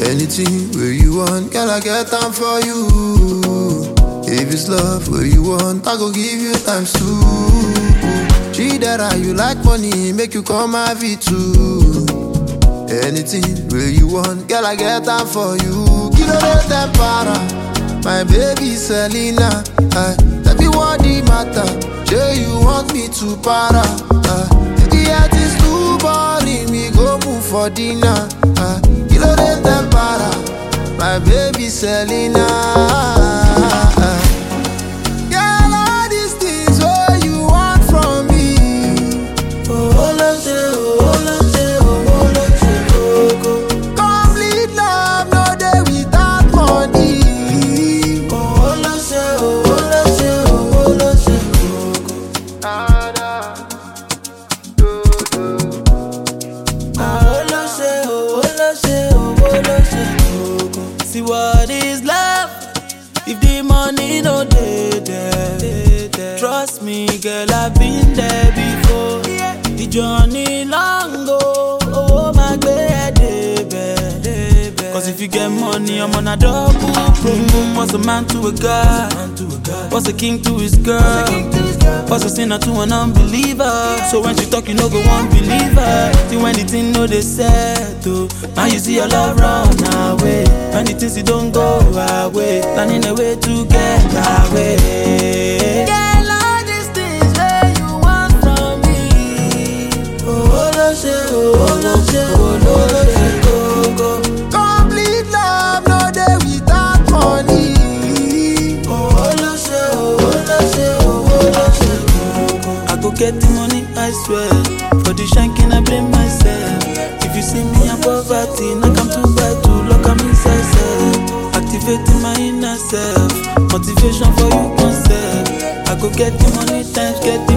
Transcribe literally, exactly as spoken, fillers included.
Anything where you want, girl, I get time for you. If it's love where you want, I go give you times two. She that are you like money, make you come have it too. Anything where you want, girl, I get time for you. Kilo de tempera, my baby Selena. Uh, tell me what the matter, sure you want me to para. Uh, the heart is too boring, we go move for dinner. Uh, Kilo de tempera, my baby Selena. Uh, girl, all these things what you want from me. Oh, oh, let's oh, oh, let's oh, oh, let's oh, go. Complete love, no day without money. Oh, oh, let's oh, oh, let's oh, oh, let's go, go. Ah, da, do, do. Oh, let's oh, oh, let's oh, oh, let's go, go. See what is love if the money no dey there. Trust me, girl, I've been there before. The journey long go, oh my baby. Cause if you get money, I'm on a double. Boom boom, what's a man to a god? What's a king to his girl? What's a sinner to an unbeliever? So when she talk, you know go one believer. See when the thing know they settle, now you see your love run away. When the things you don't go away, planning a way to get away. Girl, all these things that you want from me. Oh, oh, let's say, oh, oh, let's say, oh, oh, let's say, go, go. Complete love, no day without money. Oh, oh, let's say, oh, oh, let's say, oh, oh, let's say, go, go. I go get the money, I swear. For the shanking, I blame myself. If you see me in poverty, I come to buy to lock am inside self. Activating my inner self, motivation for you concept. I go get the money, times get the